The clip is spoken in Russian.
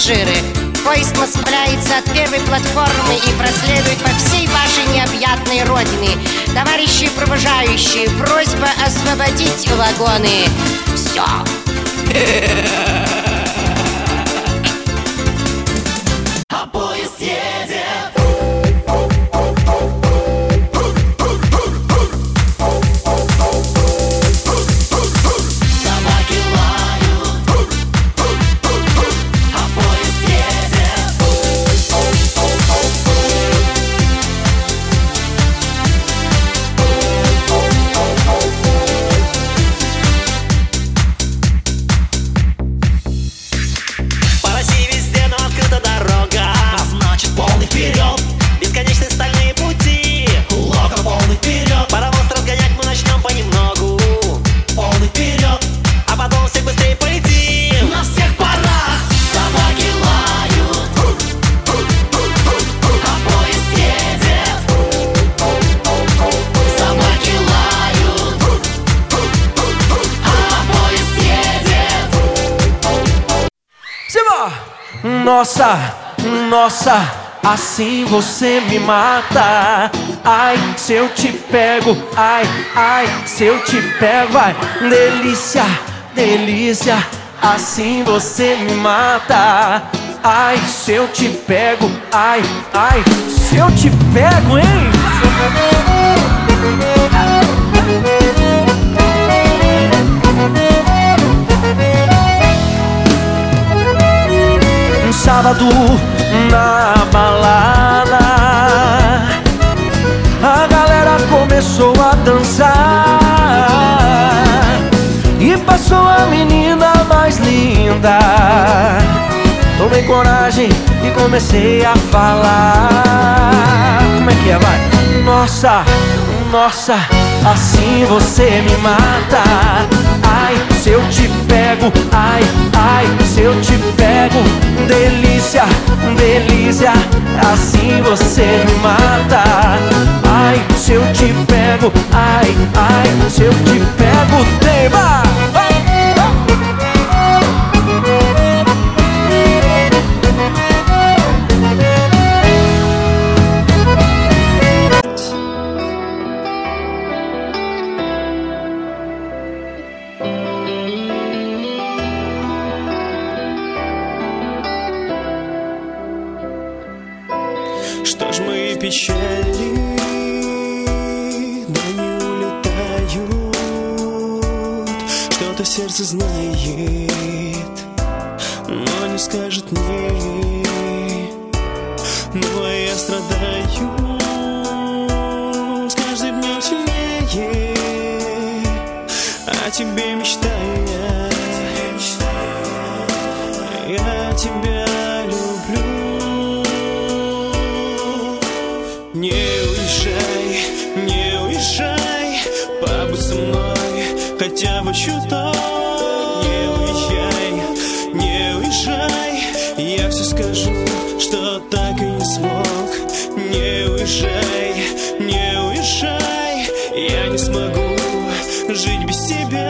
пассажиры. Поезд направляется от первой платформы и проследует по всей вашей необъятной родине. Товарищи провожающие, просьба освободить вагоны. Все. А поезд едет. Nossa, nossa, assim você me mata. Ai, se eu te pego, ai, ai, se eu te pego, ai, delícia, delícia, assim você me mata. Ai, se eu te pego, ai, ai, se eu te pego, hein? Sábado na balada, a galera começou a dançar e passou a menina mais linda. Tomei coragem e comecei a falar. Como é que é, vai? Nossa, nossa, assim você me mata. Ai, se eu te pego, ai, ai, se eu te pego, delícia, delícia, assim você me mata. Ai, se eu te pego, ai, ai, se eu te pego, tema. Что ж мои печали, да не улетают. Что-то сердце знает, но не скажет мне. Но я страдаю с каждым днем сильнее, о тебе мечтаю я тебя люблю. Не уезжай, не уезжай, побудь со мной хотя бы чуток. Не уезжай, не уезжай, я все скажу, что так и не смог. Не уезжай, не уезжай, я не смогу жить без тебя.